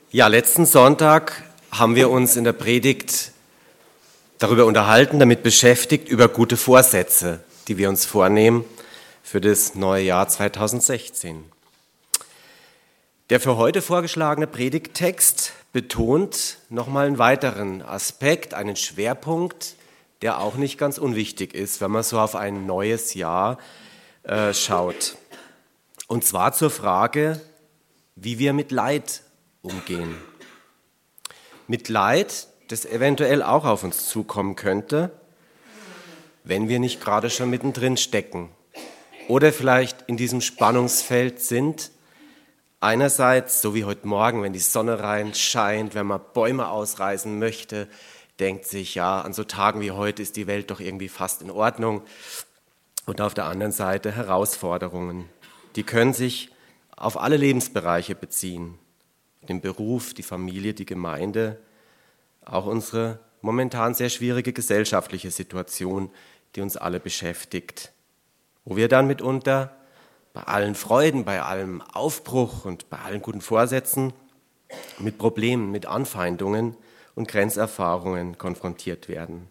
Ja, letzten Sonntag haben wir uns in der Predigt darüber unterhalten, damit beschäftigt, über gute Vorsätze, die wir uns vornehmen für das neue Jahr 2016. Der für heute vorgeschlagene Predigttext betont nochmal einen weiteren Aspekt, einen Schwerpunkt, der auch nicht ganz unwichtig ist, wenn man so auf ein neues Jahr schaut. Und zwar zur Frage, wie wir mit Leid umgehen. Mit Leid, das eventuell auch auf uns zukommen könnte, wenn wir nicht gerade schon mittendrin stecken oder vielleicht in diesem Spannungsfeld sind. Einerseits, so wie heute Morgen, wenn die Sonne rein scheint, wenn man Bäume ausreißen möchte, denkt sich, ja, an so Tagen wie heute ist die Welt doch irgendwie fast in Ordnung. Und auf der anderen Seite Herausforderungen, die können sich auf alle Lebensbereiche beziehen. Den Beruf, die Familie, die Gemeinde, auch unsere momentan sehr schwierige gesellschaftliche Situation, die uns alle beschäftigt. Wo wir dann mitunter bei allen Freuden, bei allem Aufbruch und bei allen guten Vorsätzen mit Problemen, mit Anfeindungen und Grenzerfahrungen konfrontiert werden.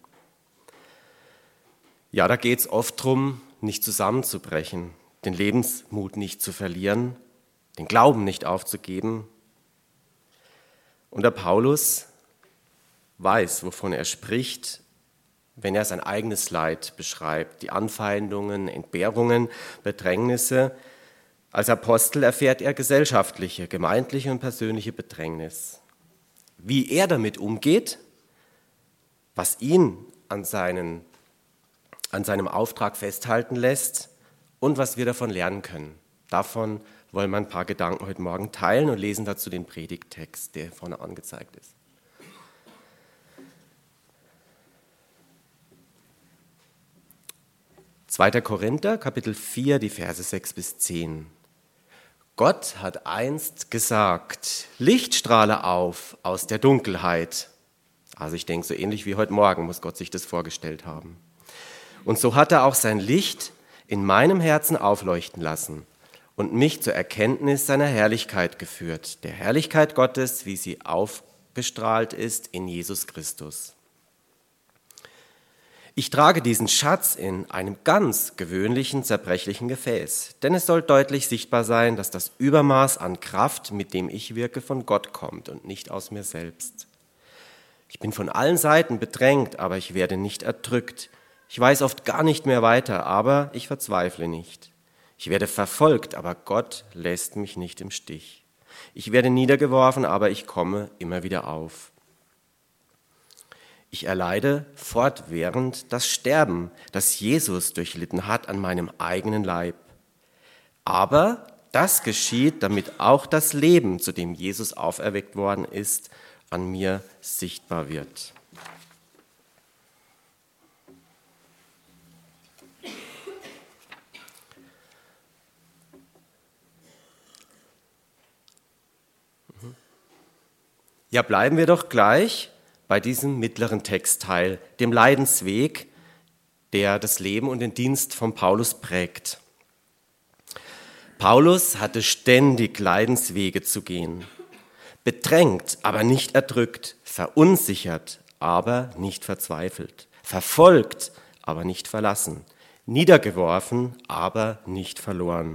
Ja, da geht es oft darum, nicht zusammenzubrechen, den Lebensmut nicht zu verlieren, den Glauben nicht aufzugeben. Und der Paulus weiß, wovon er spricht, wenn er sein eigenes Leid beschreibt, die Anfeindungen, Entbehrungen, Bedrängnisse. Als Apostel erfährt er gesellschaftliche, gemeindliche und persönliche Bedrängnis. Wie er damit umgeht, was ihn an seinem Auftrag festhalten lässt und was wir davon lernen können. Davon wollen wir ein paar Gedanken heute Morgen teilen und lesen dazu den Predigttext, der vorne angezeigt ist. Zweiter Korinther, Kapitel 4, die Verse 6 bis 10. Gott hat einst gesagt, Licht strahle auf aus der Dunkelheit. Also ich denke, so ähnlich wie heute Morgen muss Gott sich das vorgestellt haben. Und so hat er auch sein Licht in meinem Herzen aufleuchten lassen und mich zur Erkenntnis seiner Herrlichkeit geführt, der Herrlichkeit Gottes, wie sie aufgestrahlt ist in Jesus Christus. Ich trage diesen Schatz in einem ganz gewöhnlichen, zerbrechlichen Gefäß, denn es soll deutlich sichtbar sein, dass das Übermaß an Kraft, mit dem ich wirke, von Gott kommt und nicht aus mir selbst. Ich bin von allen Seiten bedrängt, aber ich werde nicht erdrückt. Ich weiß oft gar nicht mehr weiter, aber ich verzweifle nicht. Ich werde verfolgt, aber Gott lässt mich nicht im Stich. Ich werde niedergeworfen, aber ich komme immer wieder auf. Ich erleide fortwährend das Sterben, das Jesus durchlitten hat an meinem eigenen Leib. Aber das geschieht, damit auch das Leben, zu dem Jesus auferweckt worden ist, an mir sichtbar wird. Ja, bleiben wir doch gleich bei diesem mittleren Textteil, dem Leidensweg, der das Leben und den Dienst von Paulus prägt. Paulus hatte ständig Leidenswege zu gehen. Bedrängt, aber nicht erdrückt, verunsichert, aber nicht verzweifelt, verfolgt, aber nicht verlassen, niedergeworfen, aber nicht verloren.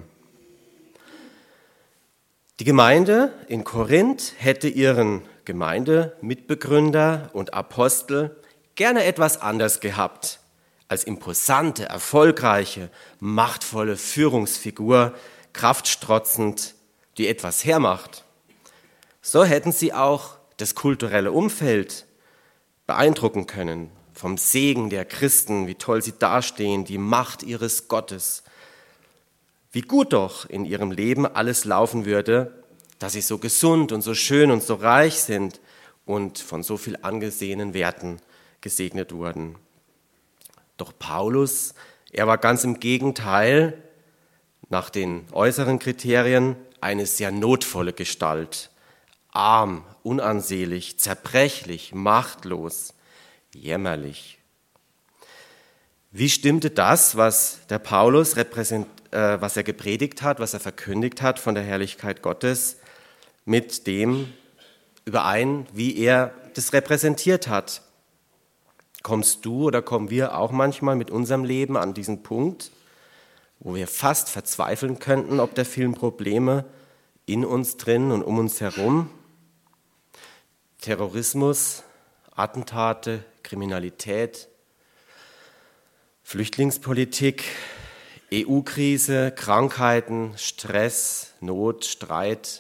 Die Gemeinde in Korinth hätte ihren Gemeindemitbegründer und Apostel gerne etwas anders gehabt als imposante, erfolgreiche, machtvolle Führungsfigur, kraftstrotzend, die etwas hermacht. So hätten sie auch das kulturelle Umfeld beeindrucken können, vom Segen der Christen, wie toll sie dastehen, die Macht ihres Gottes. Wie gut doch in ihrem Leben alles laufen würde, dass sie so gesund und so schön und so reich sind und von so viel angesehenen Werten gesegnet wurden. Doch Paulus, er war ganz im Gegenteil, nach den äußeren Kriterien, eine sehr notvolle Gestalt. Arm, unansehlich, zerbrechlich, machtlos, jämmerlich. Wie stimmte das, was der Paulus was er gepredigt hat, was er verkündigt hat von der Herrlichkeit Gottes, mit dem, überein, wie er das repräsentiert hat. Kommst du oder kommen wir auch manchmal mit unserem Leben an diesen Punkt, wo wir fast verzweifeln könnten, ob der vielen Probleme in uns drin und um uns herum? Terrorismus, Attentate, Kriminalität, Flüchtlingspolitik, EU-Krise, Krankheiten, Stress, Not, Streit.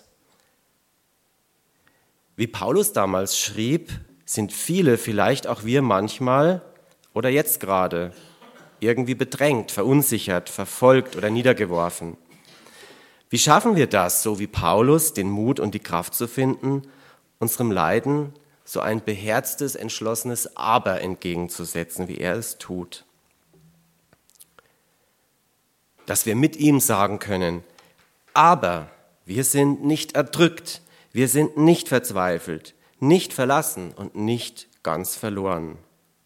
Wie Paulus damals schrieb, sind viele, vielleicht auch wir manchmal oder jetzt gerade, irgendwie bedrängt, verunsichert, verfolgt oder niedergeworfen. Wie schaffen wir das, so wie Paulus, den Mut und die Kraft zu finden, unserem Leiden so ein beherztes, entschlossenes Aber entgegenzusetzen, wie er es tut? Dass wir mit ihm sagen können, aber wir sind nicht erdrückt, wir sind nicht verzweifelt, nicht verlassen und nicht ganz verloren.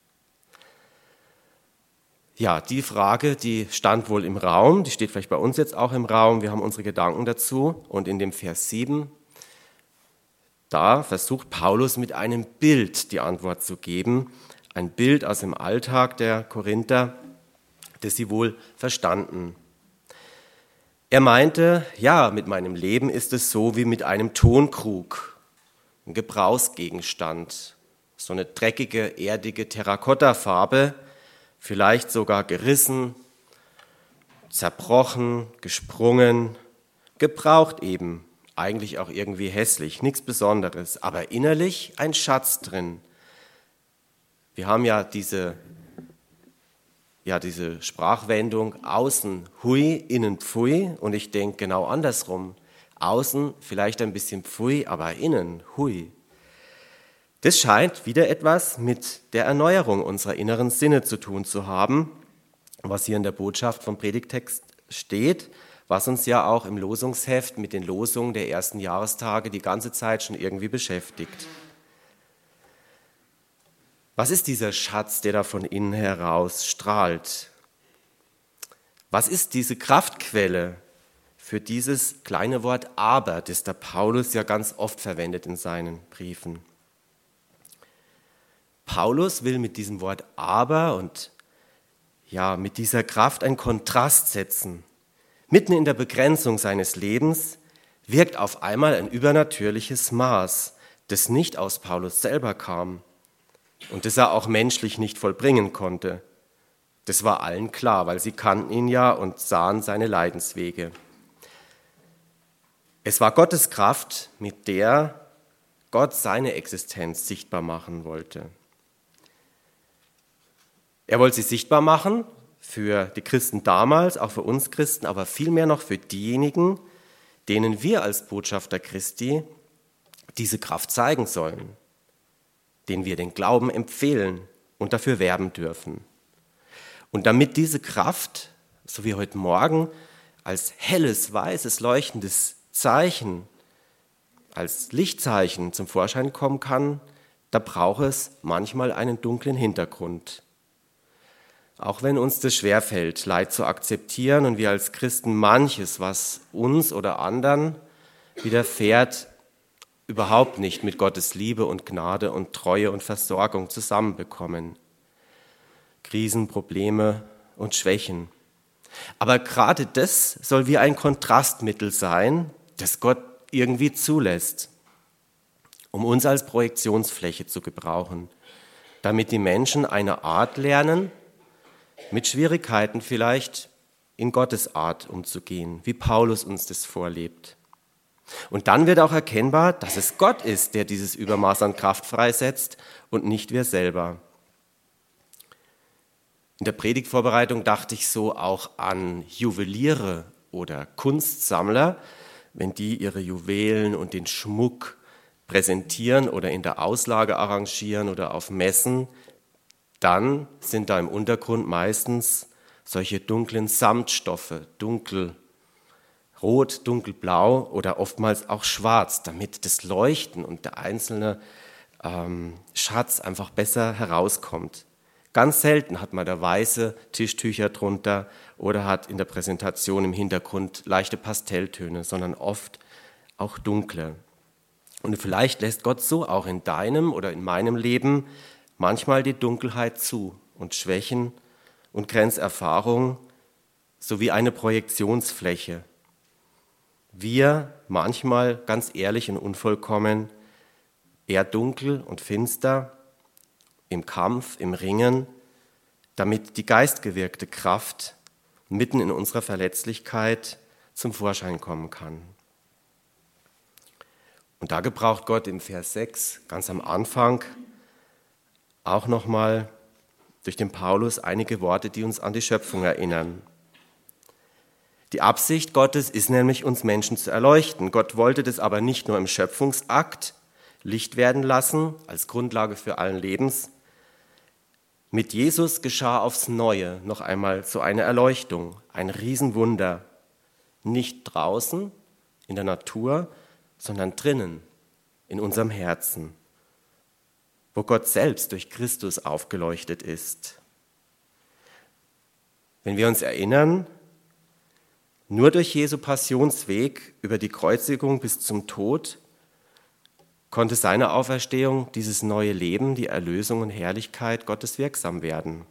Ja, die Frage, die stand wohl im Raum, die steht vielleicht bei uns jetzt auch im Raum, wir haben unsere Gedanken dazu und in dem Vers 7, da versucht Paulus mit einem Bild die Antwort zu geben, ein Bild aus dem Alltag der Korinther, das sie wohl verstanden. Er meinte, ja, mit meinem Leben ist es so wie mit einem Tonkrug, ein Gebrauchsgegenstand, so eine dreckige, erdige Terrakottafarbe, vielleicht sogar gerissen, zerbrochen, gesprungen, gebraucht eben, eigentlich auch irgendwie hässlich, nichts Besonderes, aber innerlich ein Schatz drin. Wir haben ja diese Sprachwendung, außen hui, innen pfui, und ich denke genau andersrum. Außen vielleicht ein bisschen pfui, aber innen hui. Das scheint wieder etwas mit der Erneuerung unserer inneren Sinne zu tun zu haben, was hier in der Botschaft vom Predigtext steht, was uns ja auch im Losungsheft mit den Losungen der ersten Jahrestage die ganze Zeit schon irgendwie beschäftigt. Was ist dieser Schatz, der da von innen heraus strahlt? Was ist diese Kraftquelle für dieses kleine Wort Aber, das der Paulus ja ganz oft verwendet in seinen Briefen? Paulus will mit diesem Wort Aber und ja, mit dieser Kraft einen Kontrast setzen. Mitten in der Begrenzung seines Lebens wirkt auf einmal ein übernatürliches Maß, das nicht aus Paulus selber kam und das er auch menschlich nicht vollbringen konnte. Das war allen klar, weil sie kannten ihn ja und sahen seine Leidenswege. Es war Gottes Kraft, mit der Gott seine Existenz sichtbar machen wollte. Er wollte sie sichtbar machen für die Christen damals, auch für uns Christen, aber vielmehr noch für diejenigen, denen wir als Botschafter Christi diese Kraft zeigen sollen, denen wir den Glauben empfehlen und dafür werben dürfen. Und damit diese Kraft, so wie heute Morgen, als helles, weißes, leuchtendes Zeichen, als Lichtzeichen zum Vorschein kommen kann, da braucht es manchmal einen dunklen Hintergrund. Auch wenn uns das schwerfällt, Leid zu akzeptieren und wir als Christen manches, was uns oder anderen widerfährt, überhaupt nicht mit Gottes Liebe und Gnade und Treue und Versorgung zusammenbekommen. Krisen, Probleme und Schwächen. Aber gerade das soll wie ein Kontrastmittel sein, das Gott irgendwie zulässt, um uns als Projektionsfläche zu gebrauchen, damit die Menschen eine Art lernen, mit Schwierigkeiten vielleicht in Gottes Art umzugehen, wie Paulus uns das vorlebt. Und dann wird auch erkennbar, dass es Gott ist, der dieses Übermaß an Kraft freisetzt und nicht wir selber. In der Predigtvorbereitung dachte ich so auch an Juweliere oder Kunstsammler, wenn die ihre Juwelen und den Schmuck präsentieren oder in der Auslage arrangieren oder auf Messen, dann sind da im Untergrund meistens solche dunklen Samtstoffe, dunkelrot, dunkelblau oder oftmals auch schwarz, damit das Leuchten und der einzelne Schatz einfach besser herauskommt. Ganz selten hat man da weiße Tischtücher drunter oder hat in der Präsentation im Hintergrund leichte Pastelltöne, sondern oft auch dunkle. Und vielleicht lässt Gott so auch in deinem oder in meinem Leben manchmal die Dunkelheit zu und Schwächen und Grenzerfahrung sowie eine Projektionsfläche. Wir, manchmal ganz ehrlich und unvollkommen, eher dunkel und finster, im Kampf, im Ringen, damit die geistgewirkte Kraft mitten in unserer Verletzlichkeit zum Vorschein kommen kann. Und da gebraucht Gott im Vers 6 ganz am Anfang auch nochmal durch den Paulus einige Worte, die uns an die Schöpfung erinnern. Die Absicht Gottes ist nämlich, uns Menschen zu erleuchten. Gott wollte das aber nicht nur im Schöpfungsakt Licht werden lassen, als Grundlage für allen Lebens. Mit Jesus geschah aufs Neue noch einmal so eine Erleuchtung, ein Riesenwunder. Nicht draußen in der Natur, sondern drinnen in unserem Herzen, wo Gott selbst durch Christus aufgeleuchtet ist. Wenn wir uns erinnern, nur durch Jesu Passionsweg über die Kreuzigung bis zum Tod konnte seine Auferstehung, dieses neue Leben, die Erlösung und Herrlichkeit Gottes wirksam werden.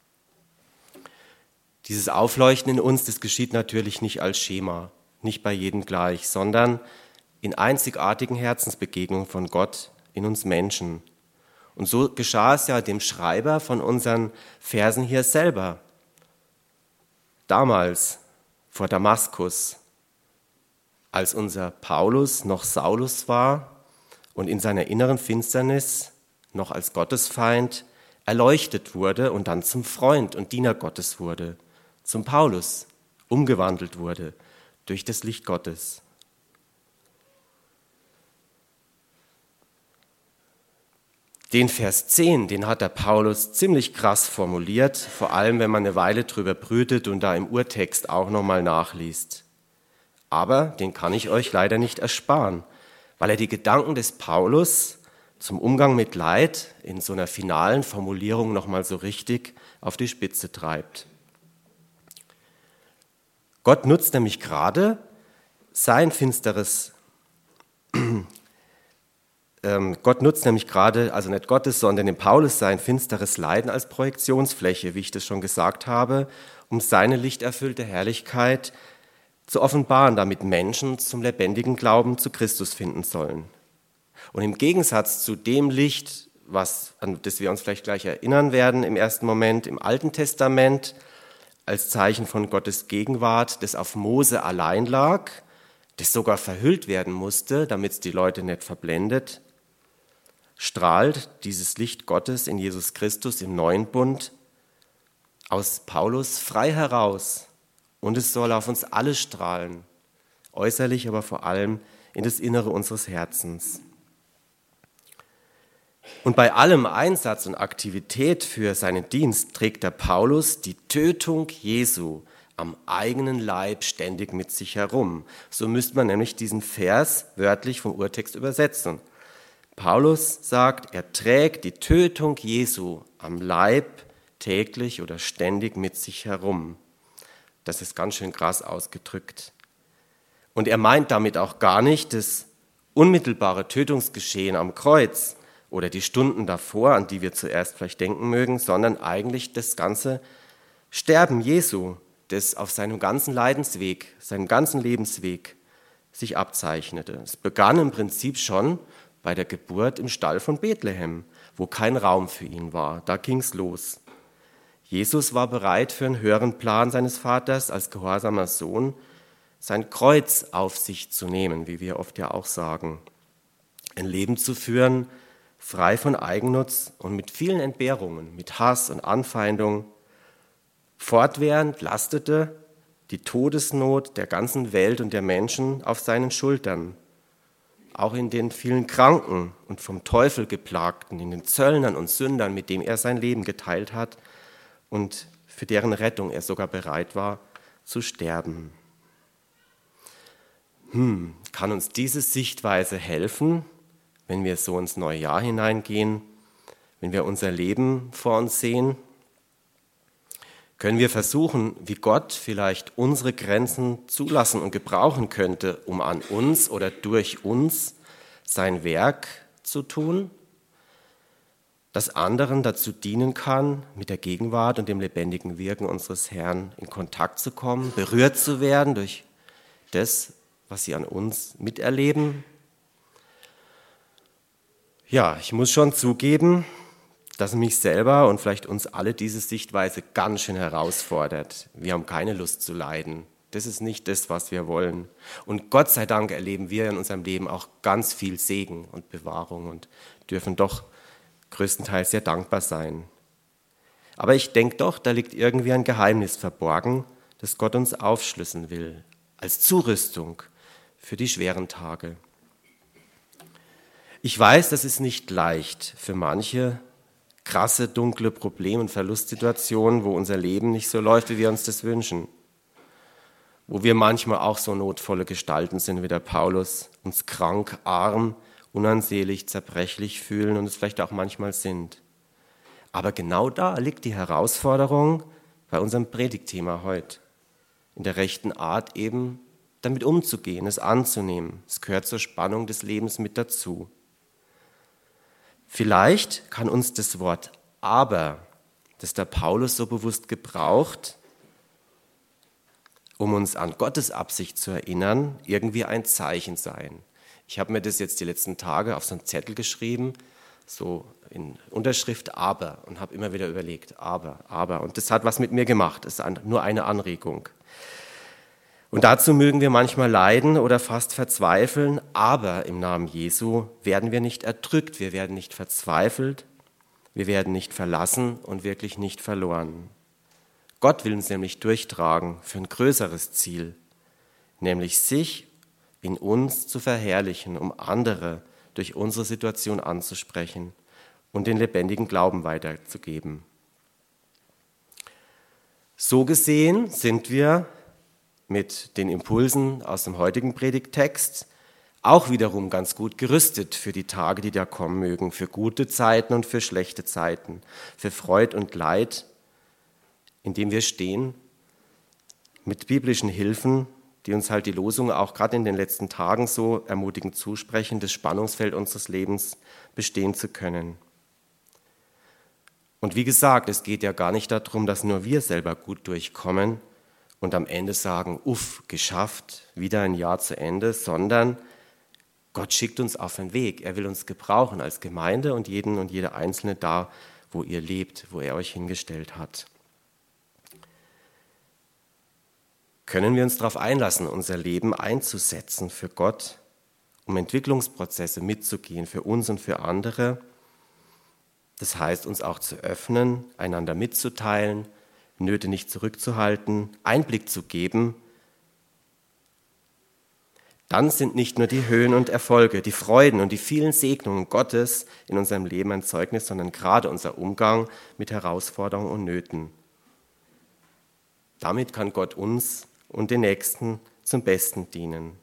Dieses Aufleuchten in uns, das geschieht natürlich nicht als Schema, nicht bei jedem gleich, sondern in einzigartigen Herzensbegegnungen von Gott in uns Menschen. Und so geschah es ja dem Schreiber von unseren Versen hier selber. Damals vor Damaskus, als unser Paulus noch Saulus war und in seiner inneren Finsternis noch als Gottesfeind erleuchtet wurde und dann zum Freund und Diener Gottes wurde, zum Paulus umgewandelt wurde durch das Licht Gottes. Den Vers 10, den hat der Paulus ziemlich krass formuliert, vor allem wenn man eine Weile drüber brütet und da im Urtext auch nochmal nachliest. Aber den kann ich euch leider nicht ersparen, weil er die Gedanken des Paulus zum Umgang mit Leid in so einer finalen Formulierung nochmal so richtig auf die Spitze treibt. Gott nutzt nämlich gerade sein finsteres also nicht Gottes, sondern den Paulus sein finsteres Leiden als Projektionsfläche, wie ich das schon gesagt habe, um seine lichterfüllte Herrlichkeit zu offenbaren, damit Menschen zum lebendigen Glauben zu Christus finden sollen. Und im Gegensatz zu dem Licht, an das wir uns vielleicht gleich erinnern werden im ersten Moment, im Alten Testament, als Zeichen von Gottes Gegenwart, das auf Mose allein lag, das sogar verhüllt werden musste, damit es die Leute nicht verblendet, strahlt dieses Licht Gottes in Jesus Christus im neuen Bund aus Paulus frei heraus. Und es soll auf uns alle strahlen, äußerlich, aber vor allem in das Innere unseres Herzens. Und bei allem Einsatz und Aktivität für seinen Dienst trägt der Paulus die Tötung Jesu am eigenen Leib ständig mit sich herum. So müsste man nämlich diesen Vers wörtlich vom Urtext übersetzen. Paulus sagt, er trägt die Tötung Jesu am Leib täglich oder ständig mit sich herum. Das ist ganz schön krass ausgedrückt. Und er meint damit auch gar nicht das unmittelbare Tötungsgeschehen am Kreuz oder die Stunden davor, an die wir zuerst vielleicht denken mögen, sondern eigentlich das ganze Sterben Jesu, das auf seinem ganzen Leidensweg, seinem ganzen Lebensweg sich abzeichnete. Es begann im Prinzip schon bei der Geburt im Stall von Bethlehem, wo kein Raum für ihn war. Da ging's los. Jesus war bereit, für einen höheren Plan seines Vaters als gehorsamer Sohn sein Kreuz auf sich zu nehmen, wie wir oft ja auch sagen. Ein Leben zu führen, frei von Eigennutz und mit vielen Entbehrungen, mit Hass und Anfeindung. Fortwährend lastete die Todesnot der ganzen Welt und der Menschen auf seinen Schultern. Auch in den vielen Kranken und vom Teufel geplagten, in den Zöllnern und Sündern, mit denen er sein Leben geteilt hat und für deren Rettung er sogar bereit war zu sterben. Kann uns diese Sichtweise helfen, wenn wir so ins neue Jahr hineingehen, wenn wir unser Leben vor uns sehen? Können wir versuchen, wie Gott vielleicht unsere Grenzen zulassen und gebrauchen könnte, um an uns oder durch uns sein Werk zu tun, das anderen dazu dienen kann, mit der Gegenwart und dem lebendigen Wirken unseres Herrn in Kontakt zu kommen, berührt zu werden durch das, was sie an uns miterleben. Ja, ich muss schon zugeben, dass mich selber und vielleicht uns alle diese Sichtweise ganz schön herausfordert. Wir haben keine Lust zu leiden. Das ist nicht das, was wir wollen. Und Gott sei Dank erleben wir in unserem Leben auch ganz viel Segen und Bewahrung und dürfen doch größtenteils sehr dankbar sein. Aber ich denke doch, da liegt irgendwie ein Geheimnis verborgen, das Gott uns aufschlüsseln will, als Zurüstung für die schweren Tage. Ich weiß, das ist nicht leicht für manche krasse, dunkle Problem- und Verlustsituationen, wo unser Leben nicht so läuft, wie wir uns das wünschen. Wo wir manchmal auch so notvolle Gestalten sind wie der Paulus, uns krank, arm, unansehlich, zerbrechlich fühlen und es vielleicht auch manchmal sind. Aber genau da liegt die Herausforderung bei unserem Predigtthema heute. In der rechten Art eben damit umzugehen, es anzunehmen. Es gehört zur Spannung des Lebens mit dazu. Vielleicht kann uns das Wort aber, das der Paulus so bewusst gebraucht, um uns an Gottes Absicht zu erinnern, irgendwie ein Zeichen sein. Ich habe mir das jetzt die letzten Tage auf so einen Zettel geschrieben, so in Unterschrift aber, und habe immer wieder überlegt, aber. Und das hat was mit mir gemacht, das ist nur eine Anregung. Und dazu mögen wir manchmal leiden oder fast verzweifeln, aber im Namen Jesu werden wir nicht erdrückt, wir werden nicht verzweifelt, wir werden nicht verlassen und wirklich nicht verloren. Gott will uns nämlich durchtragen für ein größeres Ziel, nämlich sich in uns zu verherrlichen, um andere durch unsere Situation anzusprechen und den lebendigen Glauben weiterzugeben. So gesehen sind wir mit den Impulsen aus dem heutigen Predigttext auch wiederum ganz gut gerüstet für die Tage, die da kommen mögen, für gute Zeiten und für schlechte Zeiten, für Freud und Leid, in dem wir stehen, mit biblischen Hilfen, die uns halt die Losung auch gerade in den letzten Tagen so ermutigend zusprechen, das Spannungsfeld unseres Lebens bestehen zu können. Und wie gesagt, es geht ja gar nicht darum, dass nur wir selber gut durchkommen und am Ende sagen, geschafft, wieder ein Jahr zu Ende, sondern Gott schickt uns auf den Weg. Er will uns gebrauchen als Gemeinde und jeden und jede Einzelne da, wo ihr lebt, wo er euch hingestellt hat. Können wir uns darauf einlassen, unser Leben einzusetzen für Gott, um Entwicklungsprozesse mitzugehen für uns und für andere? Das heißt, uns auch zu öffnen, einander mitzuteilen, Nöte nicht zurückzuhalten, Einblick zu geben. Dann sind nicht nur die Höhen und Erfolge, die Freuden und die vielen Segnungen Gottes in unserem Leben ein Zeugnis, sondern gerade unser Umgang mit Herausforderungen und Nöten. Damit kann Gott uns und den Nächsten zum Besten dienen.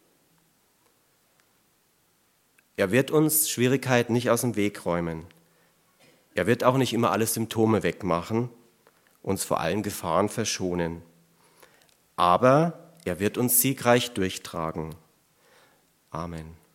Er wird uns Schwierigkeiten nicht aus dem Weg räumen. Er wird auch nicht immer alle Symptome wegmachen, uns vor allen Gefahren verschonen. Aber er wird uns siegreich durchtragen. Amen.